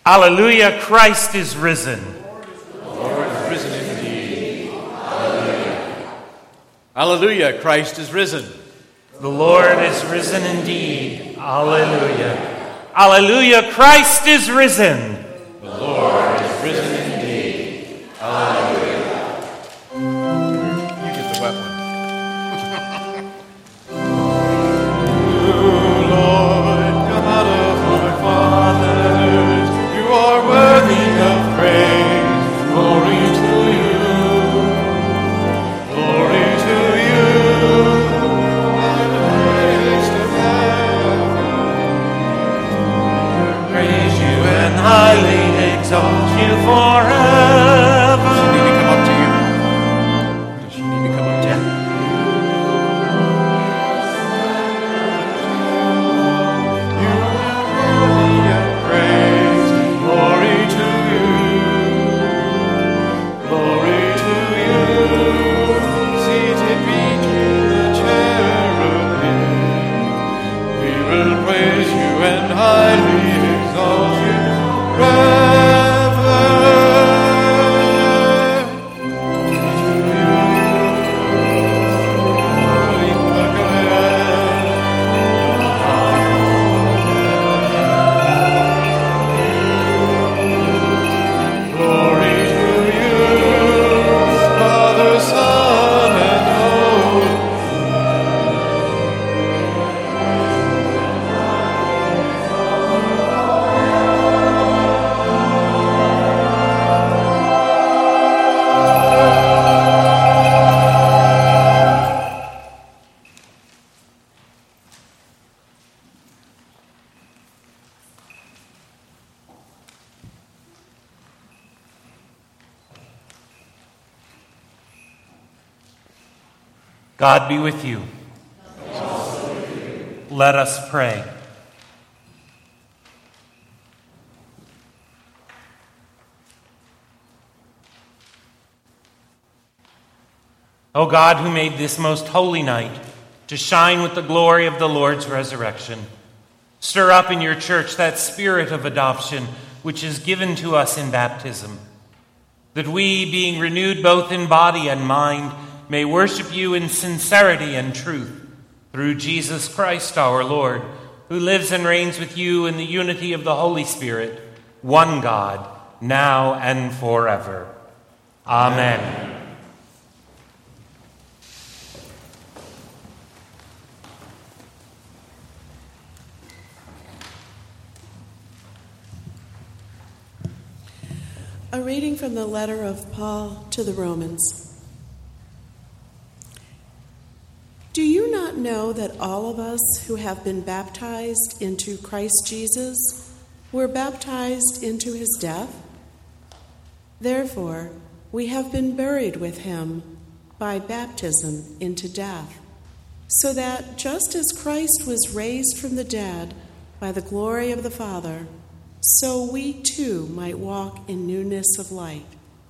Hallelujah, Christ is risen. The Lord is risen indeed. Hallelujah. Hallelujah, Christ is risen. The Lord is risen indeed. Hallelujah. Hallelujah, Christ is risen. The Lord is risen indeed. Hallelujah. You get the wet one. Lord, come out of our fathers. You are worthy of praise. Glory to you. Glory to you. Praise you and highly exalt you forever. Does she need to come up to you? Does she need to come up to you? You are worthy of praise. Glory to you. Glory to you. Seated between the cherubim, we will praise you and highly exalt you forever. Glory to you, Father, Son, and Holy. God be with you. Let us pray. O God, who made this most holy night to shine with the glory of the Lord's resurrection, stir up in your church that spirit of adoption which is given to us in baptism, that we, being renewed both in body and mind, may worship you in sincerity and truth through Jesus Christ our Lord, who lives and reigns with you in the unity of the Holy Spirit, one God, now and forever. Amen. A reading from the letter of Paul to the Romans. Do you not know that all of us who have been baptized into Christ Jesus were baptized into his death? Therefore, we have been buried with him by baptism into death, so that just as Christ was raised from the dead by the glory of the Father, so we too might walk in newness of life.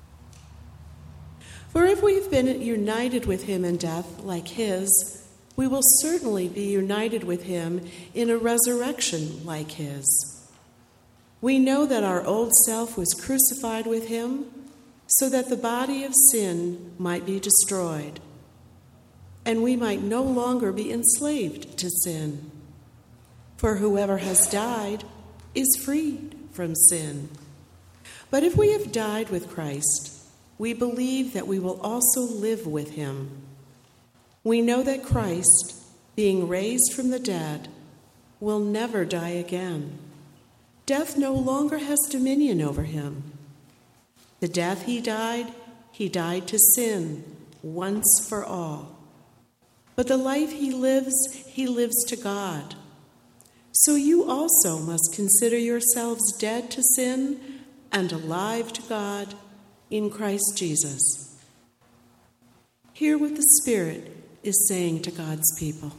For if we've been united with him in death like his, we will certainly be united with him in a resurrection like his. We know that our old self was crucified with him, so that the body of sin might be destroyed, and we might no longer be enslaved to sin. For whoever has died is freed from sin. But if we have died with Christ, we believe that we will also live with him. We know that Christ, being raised from the dead, will never die again. Death no longer has dominion over him. The death he died to sin once for all. But the life he lives to God. So you also must consider yourselves dead to sin and alive to God in Christ Jesus. Hear what the Spirit is saying to God's people.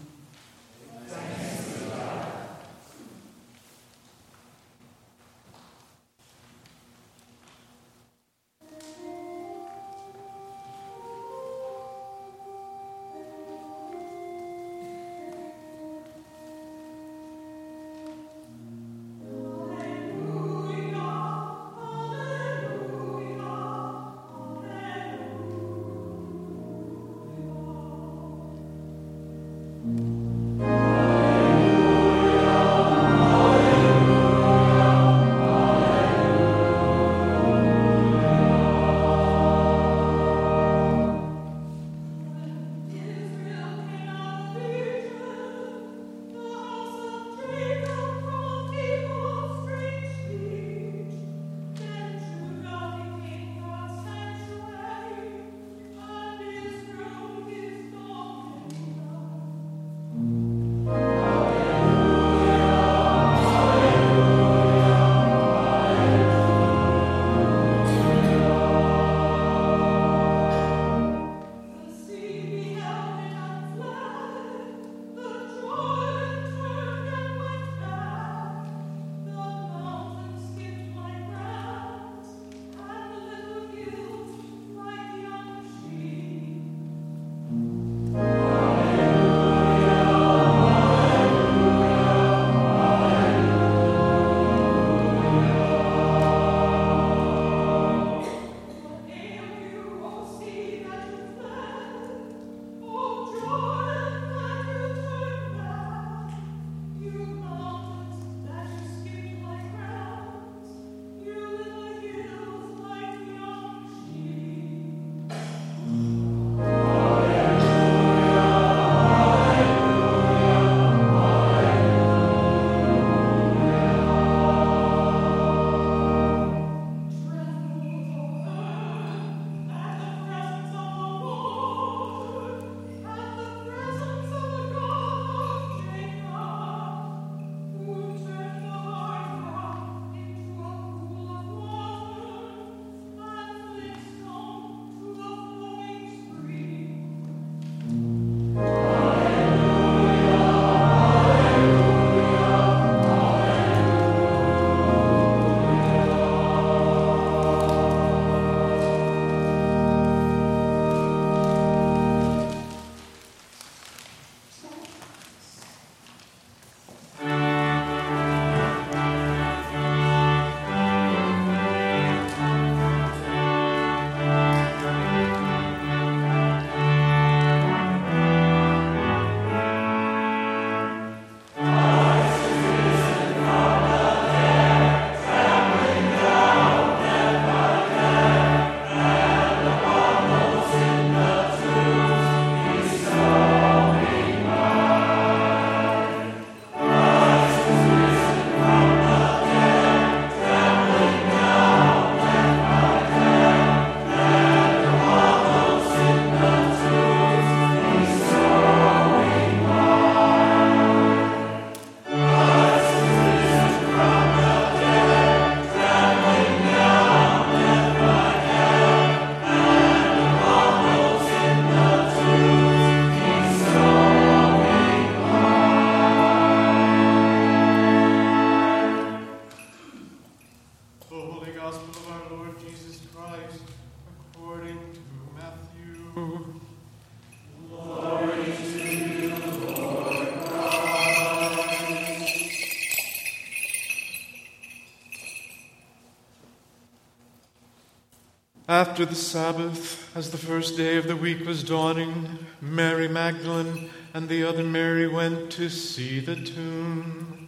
After the Sabbath, as the first day of the week was dawning, Mary Magdalene and the other Mary went to see the tomb.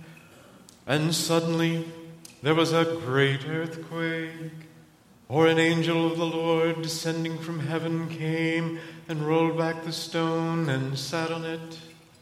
And suddenly there was a great earthquake, for an angel of the Lord descending from heaven came and rolled back the stone and sat on it.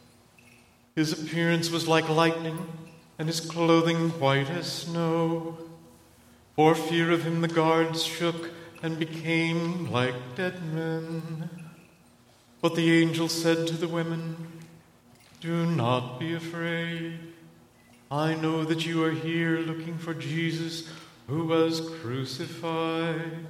His appearance was like lightning, and his clothing white as snow. For fear of him the guards shook and became like dead men. But the angel said to the women, "Do not be afraid. I know that you are here looking for Jesus who was crucified.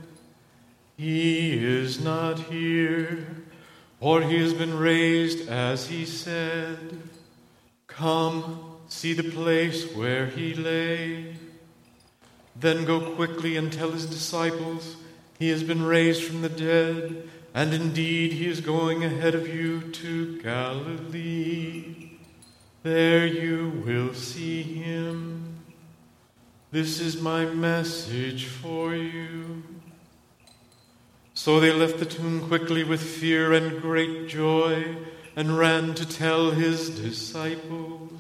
He is not here, for he has been raised as he said. Come, see the place where he lay. Then go quickly and tell his disciples, he has been raised from the dead, and indeed he is going ahead of you to Galilee. There you will see him. This is my message for you." So they left the tomb quickly with fear and great joy, and ran to tell his disciples.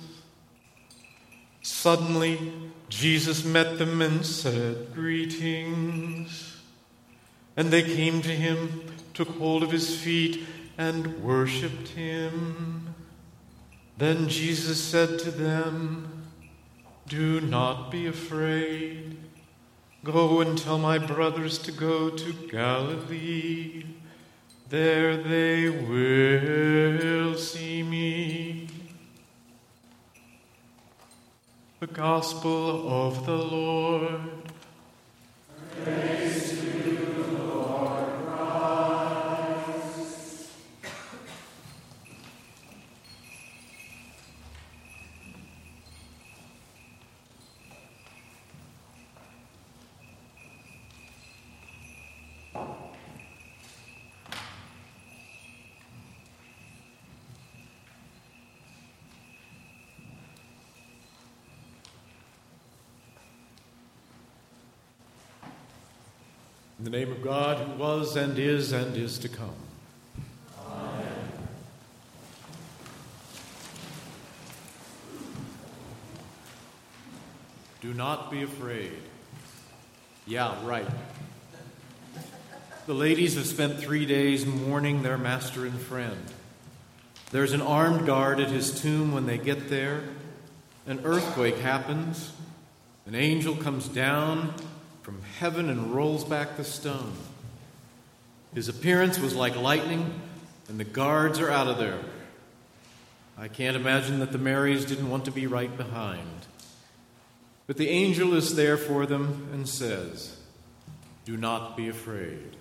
Suddenly, Jesus met them and said, "Greetings." And they came to him, took hold of his feet, and worshipped him. Then Jesus said to them, "Do not be afraid. Go and tell my brothers to go to Galilee. There they will see me." The Gospel of the Lord. Praise to you, Lord Christ. In the name of God, who was and is to come. Amen. Do not be afraid. Yeah, right. The ladies have spent 3 days mourning their master and friend. There's an armed guard at his tomb when they get there. An earthquake happens. An angel comes down from heaven and rolls back the stone. His appearance was like lightning, and the guards are out of there. I can't imagine that the Marys didn't want to be right behind. But the angel is there for them and says, "Do not be afraid."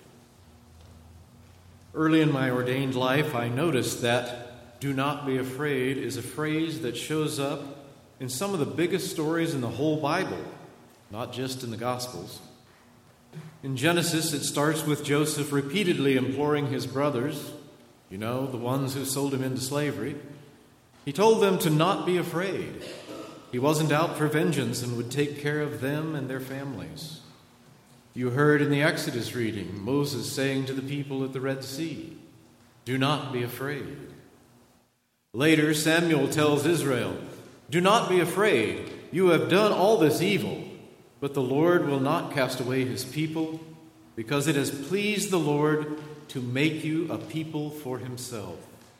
Early in my ordained life, I noticed that "do not be afraid" is a phrase that shows up in some of the biggest stories in the whole Bible, not just in the Gospels. In Genesis, it starts with Joseph repeatedly imploring his brothers, the ones who sold him into slavery. He told them to not be afraid. He wasn't out for vengeance and would take care of them and their families. You heard in the Exodus reading Moses saying to the people at the Red Sea, "Do not be afraid." Later, Samuel tells Israel, "Do not be afraid. You have done all this evil, but the Lord will not cast away his people, because it has pleased the Lord to make you a people for himself."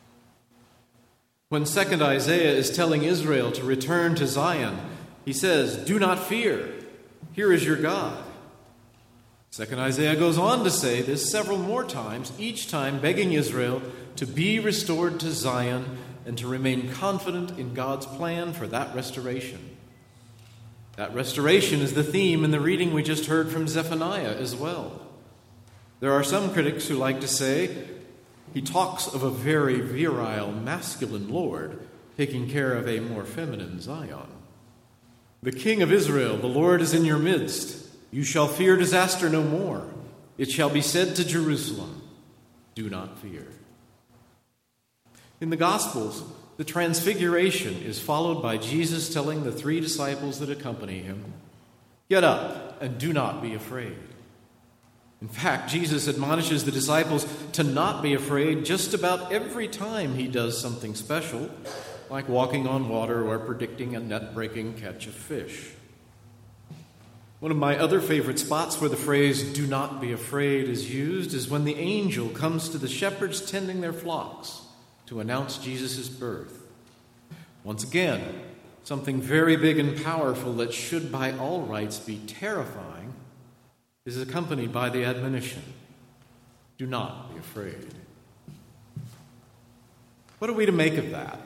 When 2nd Isaiah is telling Israel to return to Zion, he says, "Do not fear. Here is your God." 2nd Isaiah goes on to say this several more times, each time begging Israel to be restored to Zion and to remain confident in God's plan for that restoration. That restoration is the theme in the reading we just heard from Zephaniah as well. There are some critics who like to say he talks of a very virile, masculine Lord taking care of a more feminine Zion. "The King of Israel, the Lord is in your midst. You shall fear disaster no more. It shall be said to Jerusalem, 'Do not fear.'" In the Gospels, the Transfiguration is followed by Jesus telling the 3 disciples that accompany him, "Get up and do not be afraid." In fact, Jesus admonishes the disciples to not be afraid just about every time he does something special, like walking on water or predicting a net-breaking catch of fish. One of my other favorite spots where the phrase "do not be afraid" is used is when the angel comes to the shepherds tending their flocks to announce Jesus' birth. Once again, something very big and powerful that should by all rights be terrifying is accompanied by the admonition, "Do not be afraid." What are we to make of that?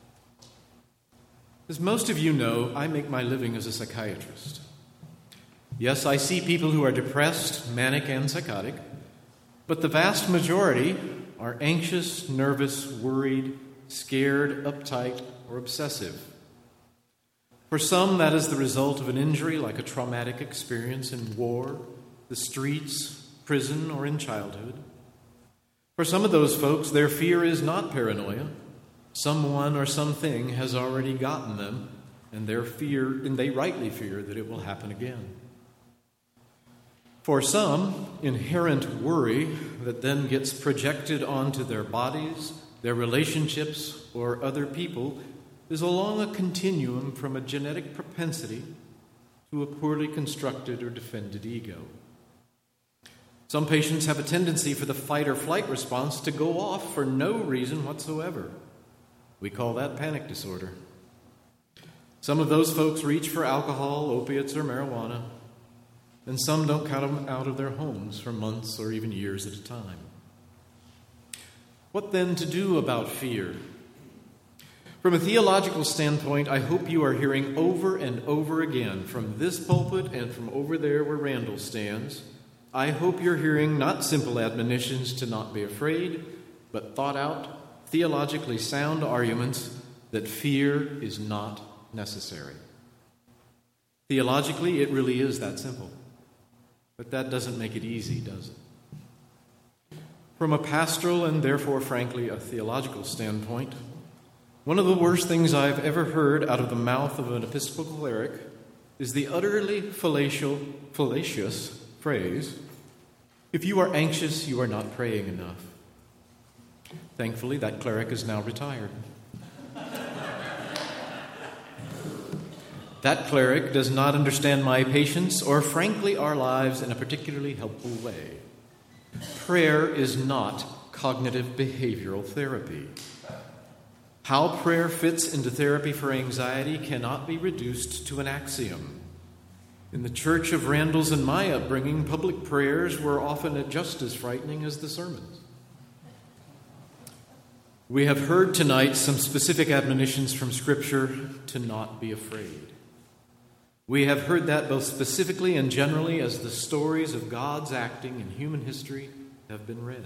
As most of you know, I make my living as a psychiatrist. Yes, I see people who are depressed, manic, and psychotic, but the vast majority are anxious, nervous, worried, scared, uptight, or obsessive. For some, that is the result of an injury like a traumatic experience in war, the streets, prison, or in childhood. For some of those folks, their fear is not paranoia. Someone or something has already gotten them, and they rightly fear that it will happen again. For some, inherent worry that then gets projected onto their bodies their relationships, or other people is along a continuum from a genetic propensity to a poorly constructed or defended ego. Some patients have a tendency for the fight or flight response to go off for no reason whatsoever. We call that panic disorder. Some of those folks reach for alcohol, opiates, or marijuana, and some don't cut them out of their homes for months or even years at a time. What then to do about fear? From a theological standpoint, I hope you are hearing over and over again from this pulpit and from over there where Randall stands, I hope you're hearing not simple admonitions to not be afraid, but thought out, theologically sound arguments that fear is not necessary. Theologically, it really is that simple. But that doesn't make it easy, does it? From a pastoral and therefore, frankly, a theological standpoint, one of the worst things I've ever heard out of the mouth of an Episcopal cleric is the utterly fallacious phrase, "If you are anxious, you are not praying enough." Thankfully, that cleric is now retired. That cleric does not understand my patients or, frankly, our lives in a particularly helpful way. Prayer is not cognitive behavioral therapy. How prayer fits into therapy for anxiety cannot be reduced to an axiom. In the church of Randall's and my upbringing, public prayers were often just as frightening as the sermons. We have heard tonight some specific admonitions from Scripture to not be afraid. We have heard that both specifically and generally as the stories of God's acting in human history have been read.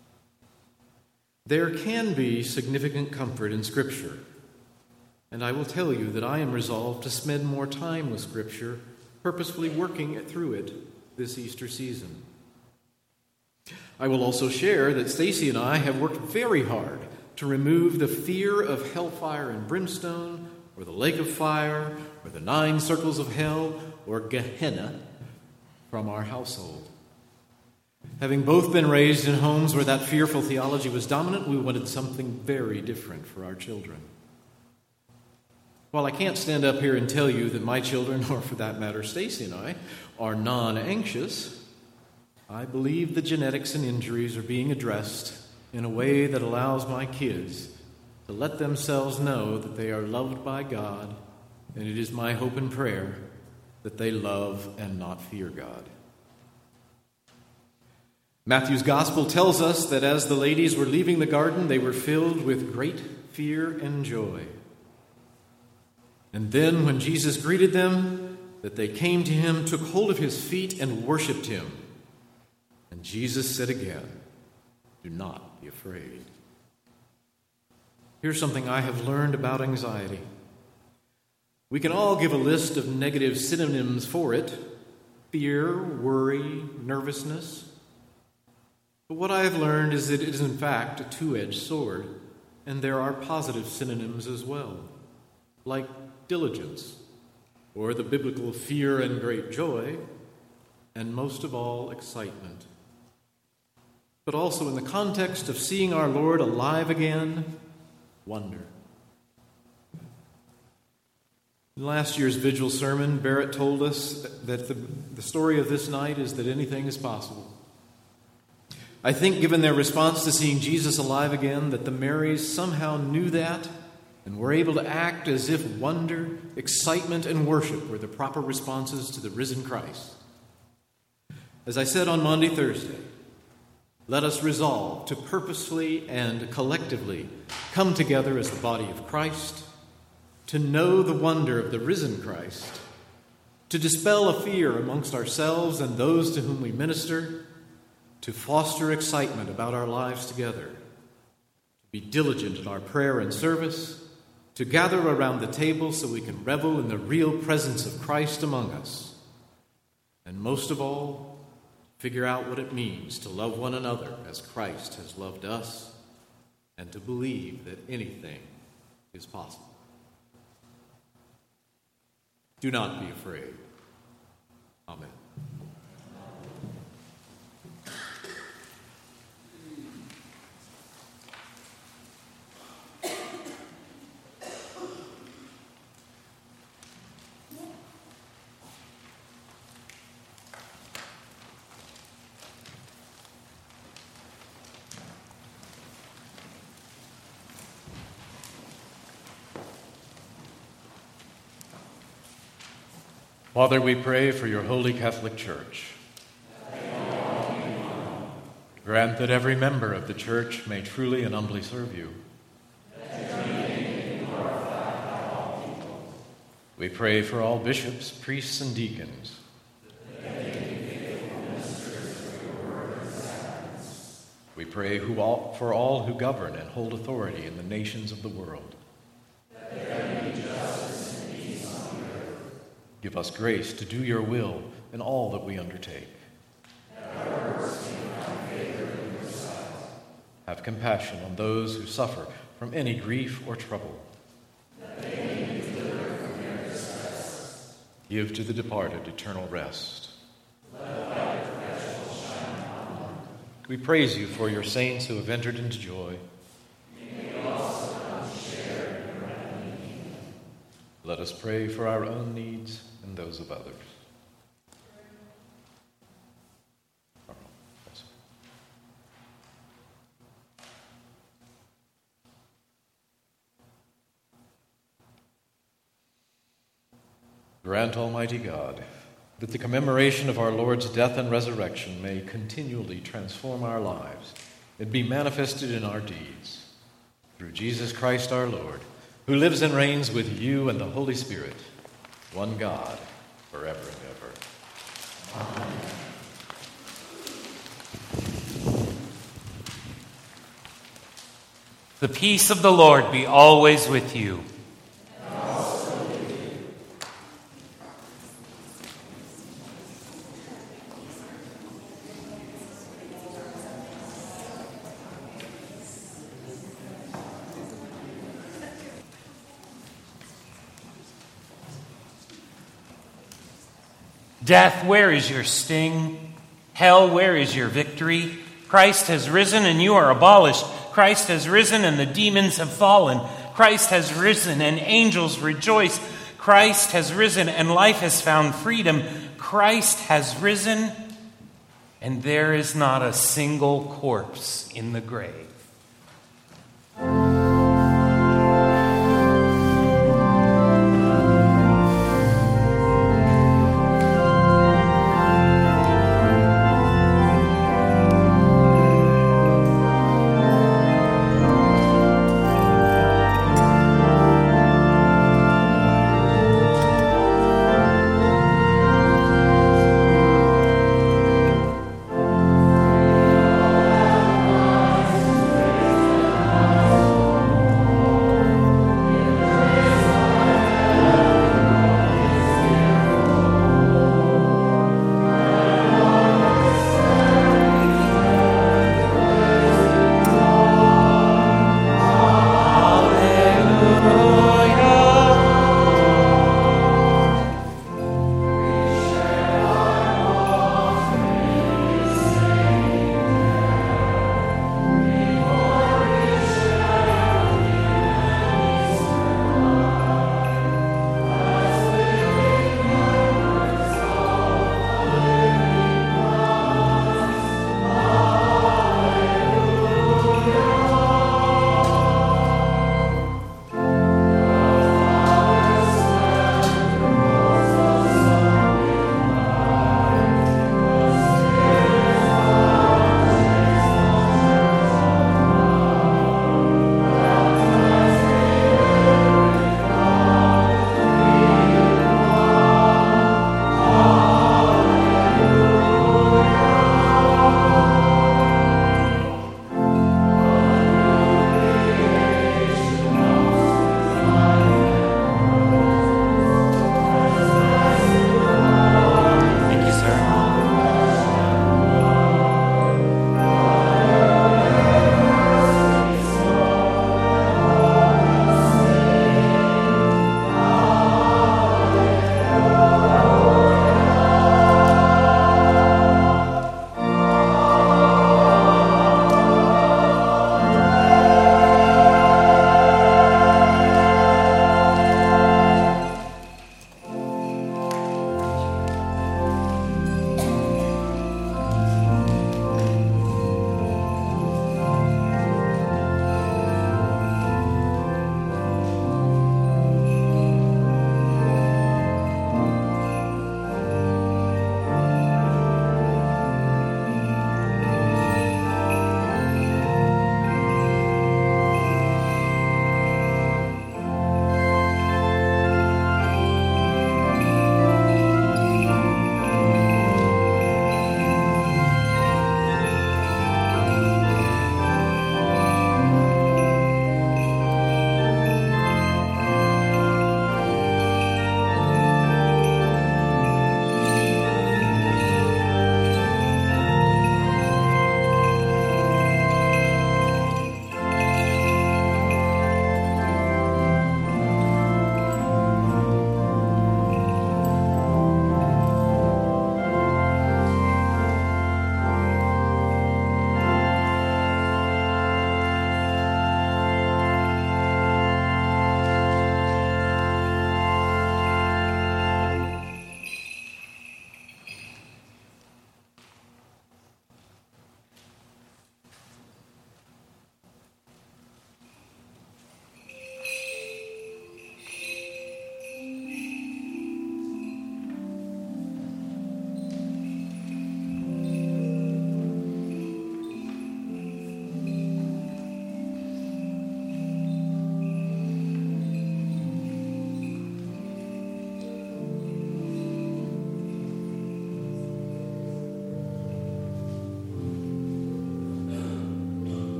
There can be significant comfort in Scripture, and I will tell you that I am resolved to spend more time with Scripture, purposefully working through it this Easter season. I will also share that Stacy and I have worked very hard to remove the fear of hellfire and brimstone, or the lake of fire, or the 9 circles of hell, or Gehenna from our household. Having both been raised in homes where that fearful theology was dominant, we wanted something very different for our children. While I can't stand up here and tell you that my children, or for that matter Stacy and I, are non-anxious, I believe the genetics and injuries are being addressed in a way that allows my kids to let themselves know that they are loved by God, and it is my hope and prayer that they love and not fear God. Matthew's gospel tells us that as the ladies were leaving the garden, they were filled with great fear and joy. And then when Jesus greeted them, that they came to him, took hold of his feet, and worshipped him. And Jesus said again, "Do not be afraid." Here's something I have learned about anxiety. We can all give a list of negative synonyms for it: fear, worry, nervousness. But what I have learned is that it is in fact a two-edged sword, and there are positive synonyms as well, like diligence, or the biblical fear and great joy, and most of all, excitement. But also in the context of seeing our Lord alive again, wonder. In last year's vigil sermon, Barrett told us that the story of this night is that anything is possible. I think, given their response to seeing Jesus alive again, that the Marys somehow knew that and were able to act as if wonder, excitement, and worship were the proper responses to the risen Christ. As I said on Maundy Thursday, let us resolve to purposefully and collectively come together as the body of Christ, to know the wonder of the risen Christ, to dispel a fear amongst ourselves and those to whom we minister, to foster excitement about our lives together, to be diligent in our prayer and service, to gather around the table so we can revel in the real presence of Christ among us, and most of all, figure out what it means to love one another as Christ has loved us, and to believe that anything is possible. Do not be afraid. Amen. Father, we pray for your holy Catholic Church. Grant that every member of the Church may truly and humbly serve you. We pray for all bishops, priests, and deacons. We pray for all who govern and hold authority in the nations of the world. Give us grace to do your will in all that we undertake. Have compassion on those who suffer from any grief or trouble. Give to the departed eternal rest. We praise you for your saints who have entered into joy. Let us pray for our own needs and those of others. Grant, Almighty God, that the commemoration of our Lord's death and resurrection may continually transform our lives and be manifested in our deeds. Through Jesus Christ our Lord, who lives and reigns with you and the Holy Spirit, one God, forever and ever. Amen. The peace of the Lord be always with you. Death, where is your sting? Hell, where is your victory? Christ has risen and you are abolished. Christ has risen and the demons have fallen. Christ has risen and angels rejoice. Christ has risen and life has found freedom. Christ has risen and there is not a single corpse in the grave.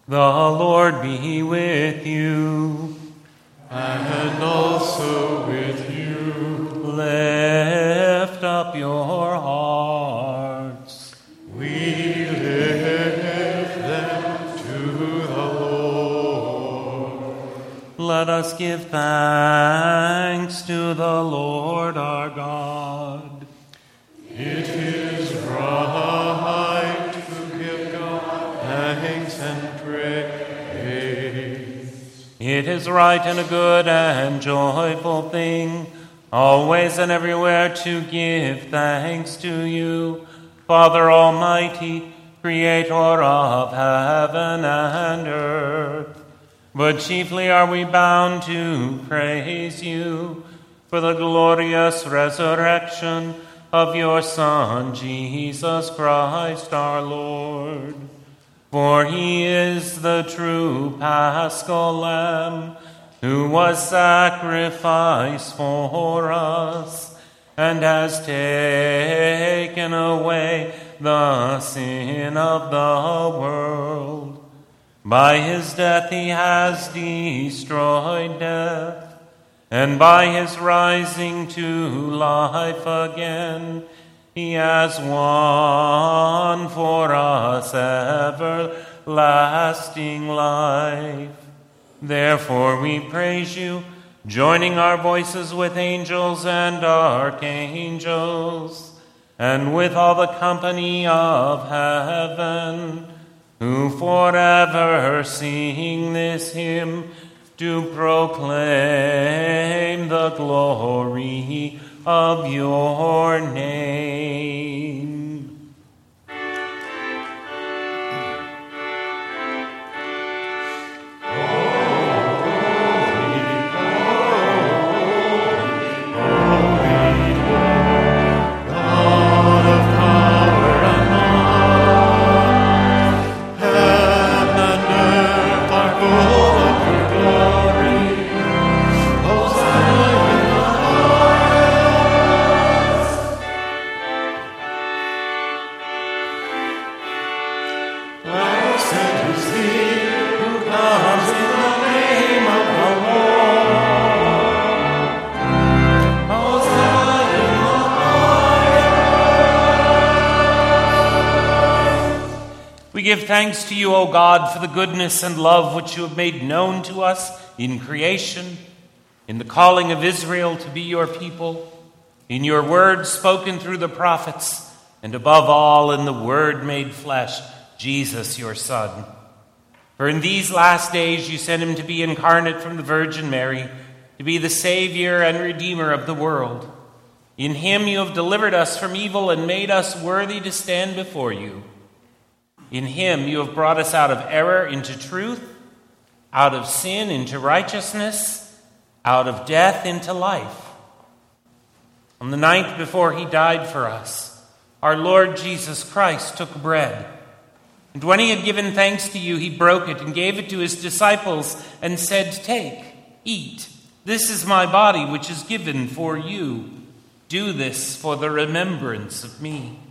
The Lord be with you. And also with you. Lift up your hearts. We lift them to the Lord. Let us give thanks to the Lord our God. It is right to give God thanks and praise. It is right and a good and joyful thing, always and everywhere to give thanks to you, Father Almighty, Creator of heaven and earth. But chiefly are we bound to praise you for the glorious resurrection of your Son, Jesus Christ our Lord. For he is the true Paschal Lamb who was sacrificed for us and has taken away the sin of the world. By his death he has destroyed death, and by his rising to life again, he has won for us everlasting life. Therefore we praise you, joining our voices with angels and archangels, and with all the company of heaven, who forever sing this hymn, to proclaim the glory of your name. We give thanks to you, O God, for the goodness and love which you have made known to us in creation, in the calling of Israel to be your people, in your word spoken through the prophets, and above all in the Word made flesh, Jesus your Son. For in these last days you sent him to be incarnate from the Virgin Mary, to be the Savior and Redeemer of the world. In him you have delivered us from evil and made us worthy to stand before you. In him you have brought us out of error into truth, out of sin into righteousness, out of death into life. On the night before he died for us, our Lord Jesus Christ took bread. And when he had given thanks to you, he broke it and gave it to his disciples and said, "Take, eat. This is my body, which is given for you. Do this for the remembrance of me."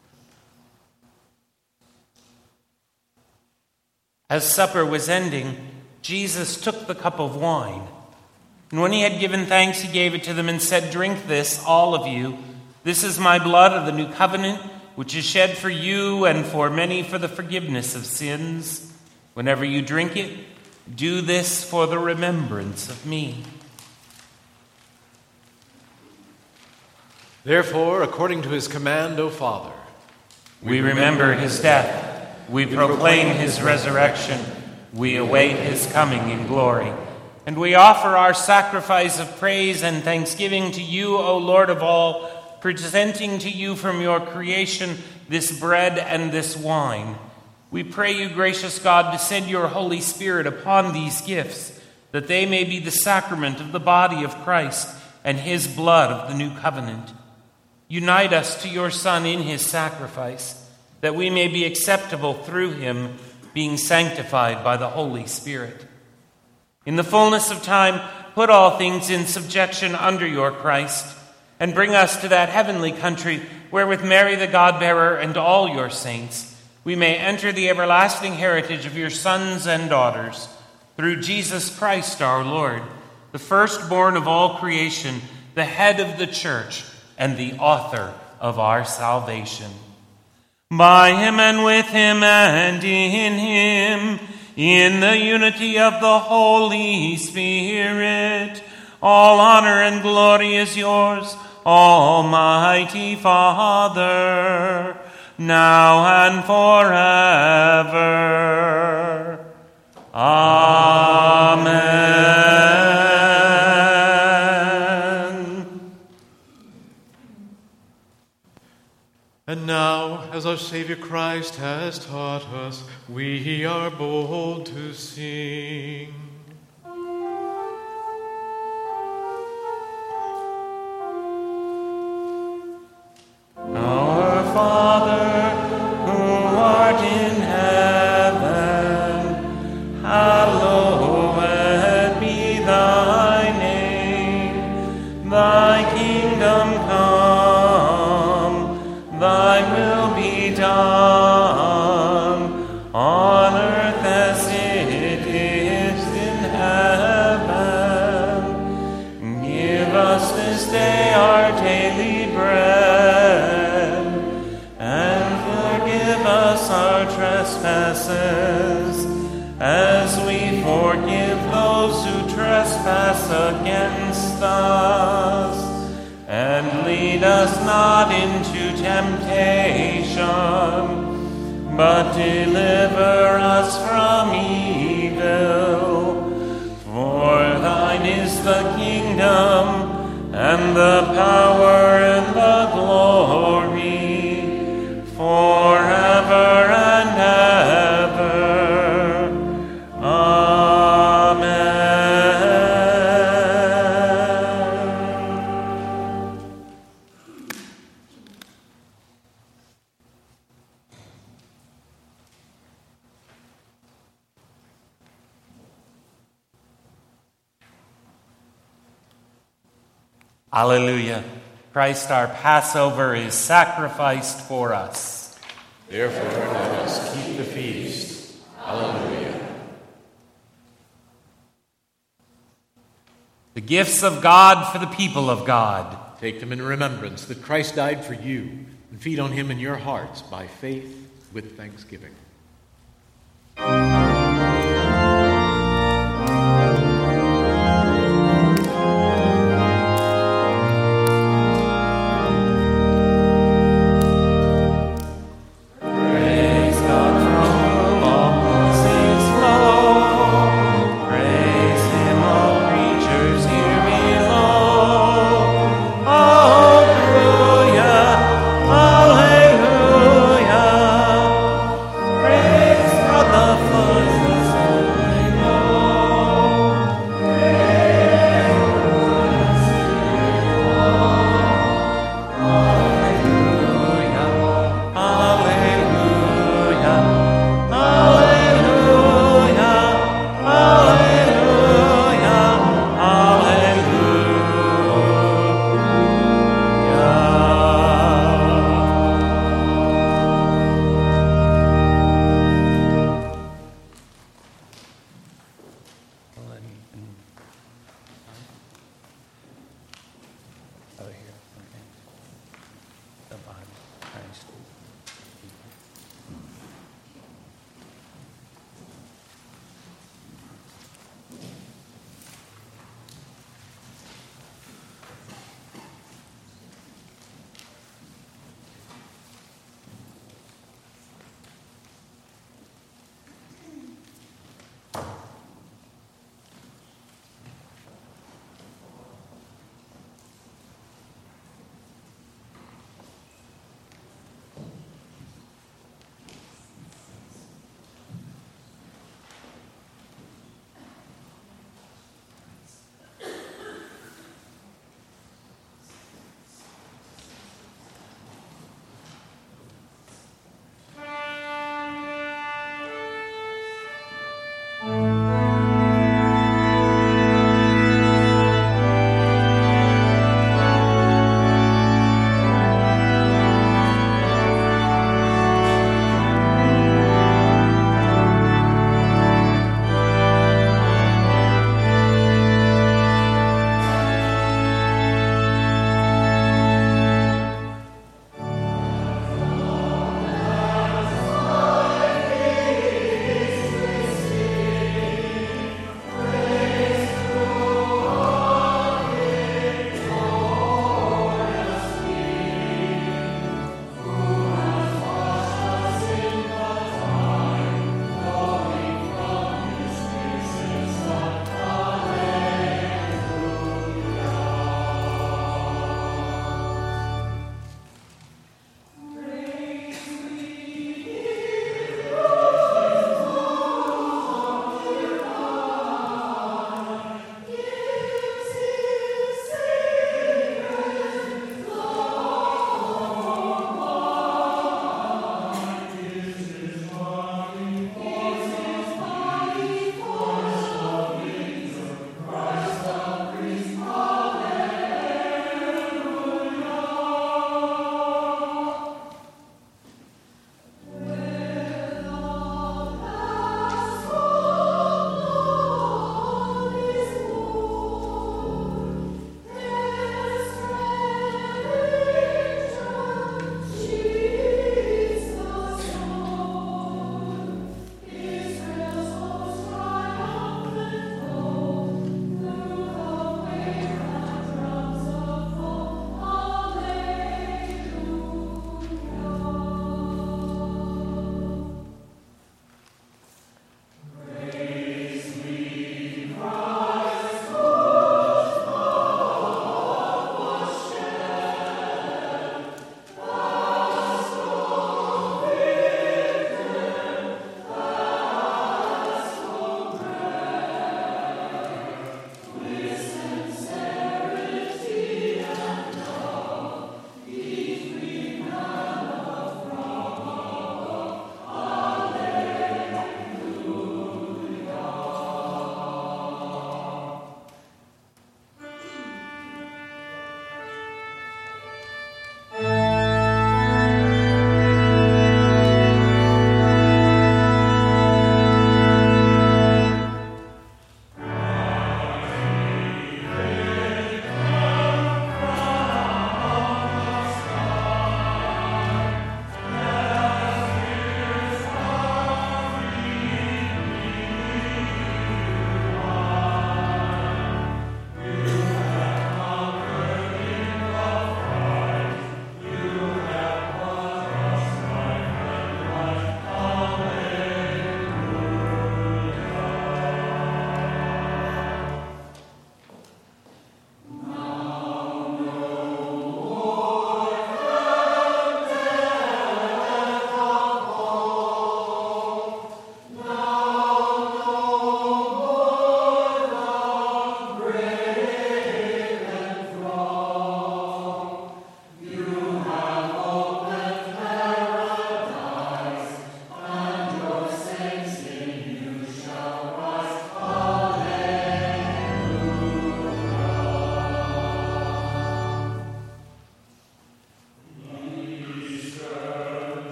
As supper was ending, Jesus took the cup of wine. And when he had given thanks, he gave it to them and said, "Drink this, all of you. This is my blood of the new covenant, which is shed for you and for many for the forgiveness of sins. Whenever you drink it, do this for the remembrance of me." Therefore, according to his command, O Father, we remember his death. We proclaim his resurrection. We await his coming in glory. And we offer our sacrifice of praise and thanksgiving to you, O Lord of all, presenting to you from your creation this bread and this wine. We pray you, gracious God, to send your Holy Spirit upon these gifts, that they may be the sacrament of the body of Christ and his blood of the new covenant. Unite us to your Son in his sacrifice, that we may be acceptable through him, being sanctified by the Holy Spirit. In the fullness of time, put all things in subjection under your Christ, and bring us to that heavenly country where with Mary the God-bearer and all your saints we may enter the everlasting heritage of your sons and daughters, through Jesus Christ our Lord, the firstborn of all creation, the head of the church, and the author of our salvation. By him and with him and in him, in the unity of the Holy Spirit, all honor and glory is yours, Almighty Father, now and forever. Amen. And now, as our Savior Christ has taught us, we are bold to sing. Our Father, who art in heaven, hallowed be thy name. Thy kingdom come, thy will be done, on earth as it is in heaven. Give us this day our daily bread, and forgive us our trespasses, as we forgive those who trespass against us. And lead us not into temptation, but deliver us from evil. For thine is the kingdom, and the power and the glory, forever and ever. Amen. Alleluia. Christ our Passover is sacrificed for us. Therefore, let us keep the feast. Hallelujah. The gifts of God for the people of God. Take them in remembrance that Christ died for you, and feed on him in your hearts by faith with thanksgiving.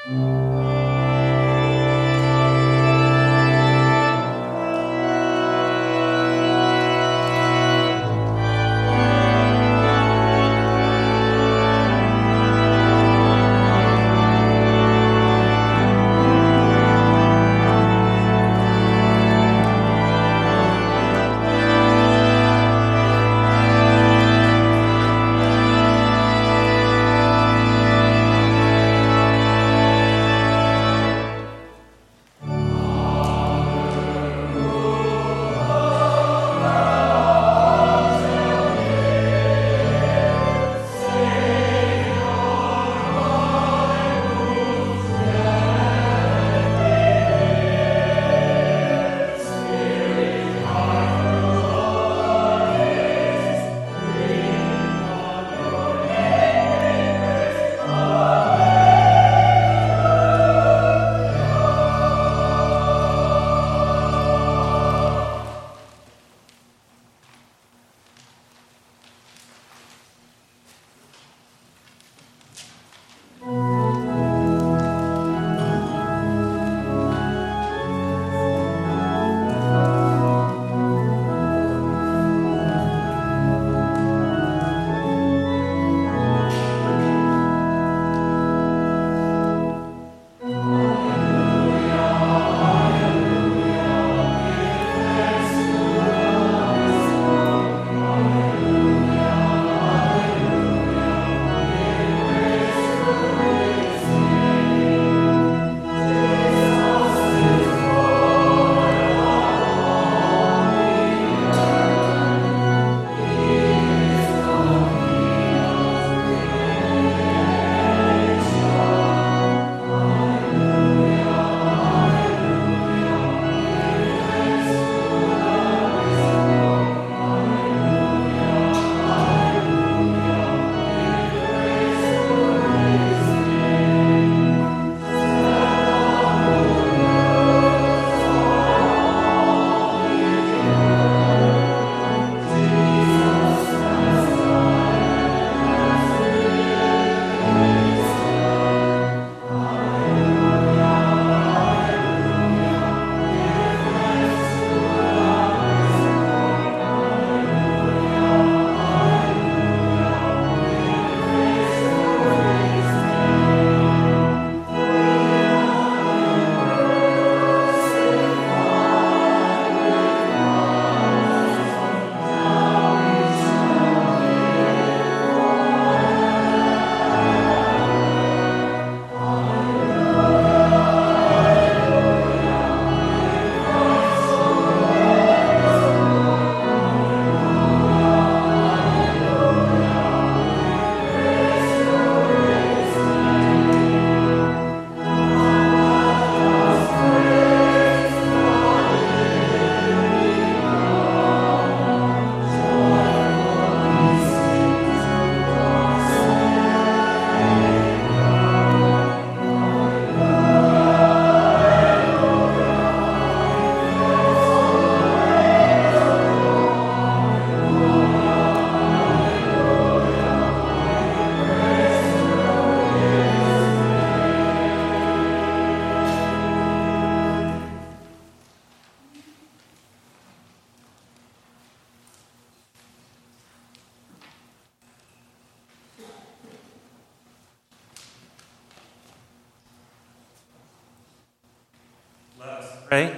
Pray.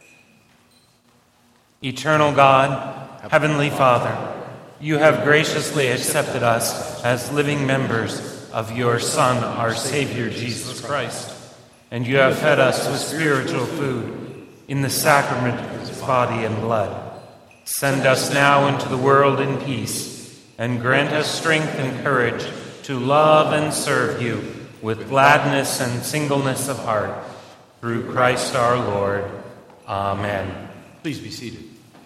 Eternal God, Heavenly Father, you have graciously accepted us as living members of your Son, our Savior, Jesus Christ, and you have fed us with spiritual food in the sacrament of his body and blood. Send us now into the world in peace, and grant us strength and courage to love and serve you with gladness and singleness of heart. Through Christ our Lord. Amen. Please be seated.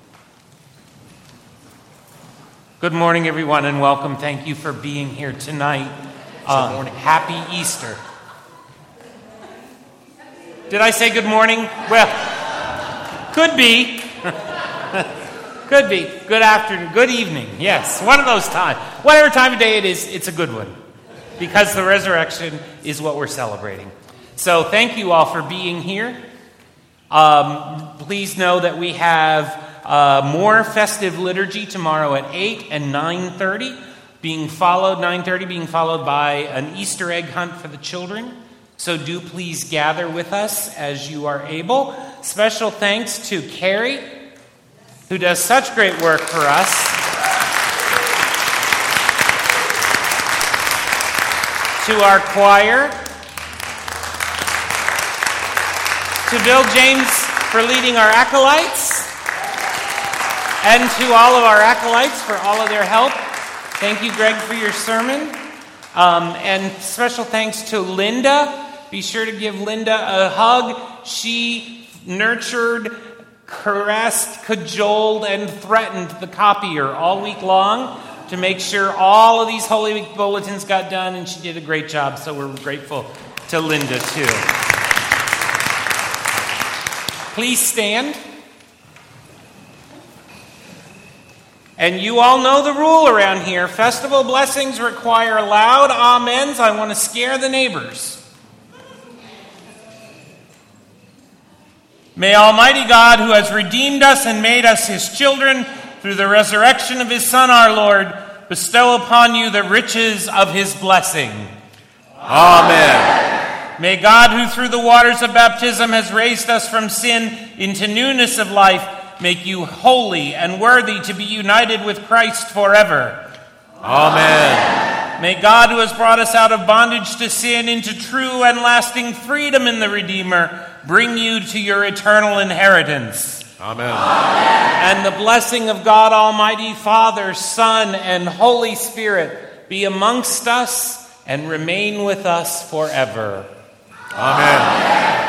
Good morning, everyone, and welcome. Thank you for being here tonight. Good morning. Happy Easter. Did I say good morning? Well, could be. Could be. Good afternoon. Good evening. Yes, one of those times. Whatever time of day it is, it's a good one. Because the resurrection is what we're celebrating. So thank you all for being here. Please know that we have more festive liturgy tomorrow at 8 and 9:30, being followed by an Easter egg hunt for the children. So do please gather with us as you are able. Special thanks to Carrie, who does such great work for us. To our choir. To Bill James for leading our acolytes. And to all of our acolytes for all of their help. Thank you, Greg, for your sermon. And special thanks to Linda. Be sure to give Linda a hug. She nurtured, caressed, cajoled, and threatened the copier all week long to make sure all of these Holy Week bulletins got done, and she did a great job, so we're grateful to Linda, too. Please stand. And you all know the rule around here. Festival blessings require loud amens. I want to scare the neighbors. May Almighty God, who has redeemed us and made us his children through the resurrection of his Son, our Lord, bestow upon you the riches of his blessing. Amen. May God, who through the waters of baptism has raised us from sin into newness of life, make you holy and worthy to be united with Christ forever. Amen. May God, who has brought us out of bondage to sin into true and lasting freedom in the Redeemer, bring you to your eternal inheritance. Amen. Amen. And the blessing of God Almighty, Father, Son, and Holy Spirit be amongst us and remain with us forever. Amen. Amen.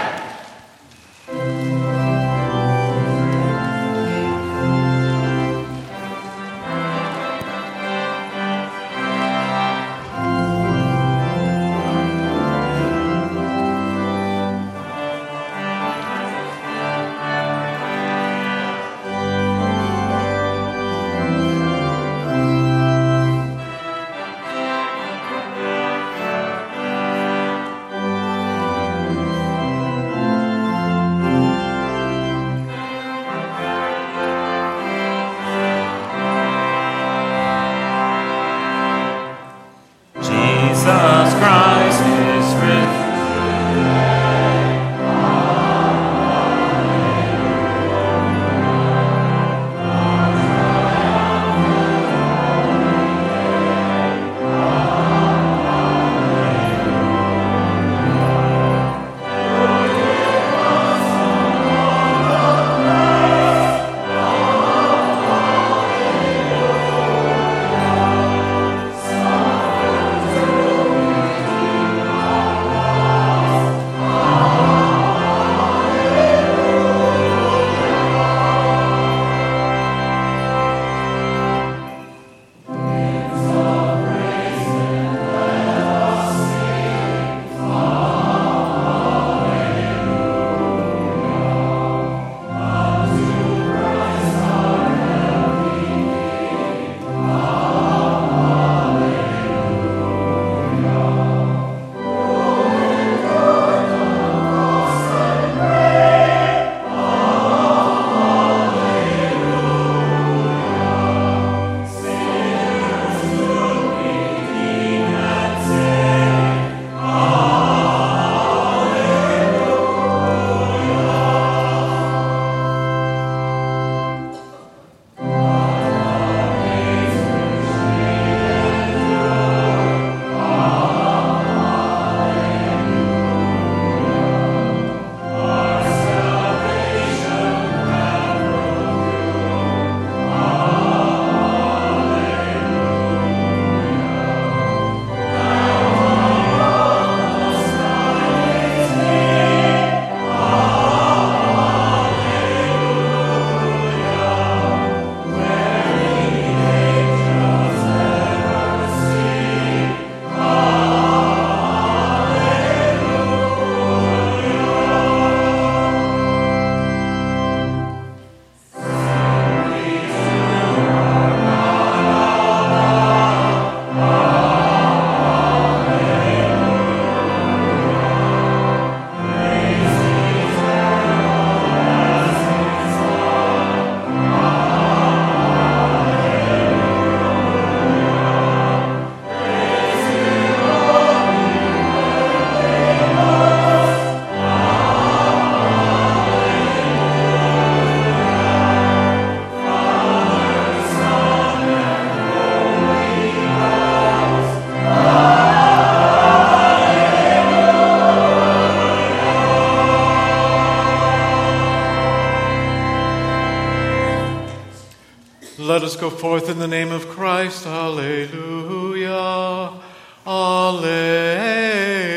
let us go forth in the name of Christ. Alleluia. Alleluia.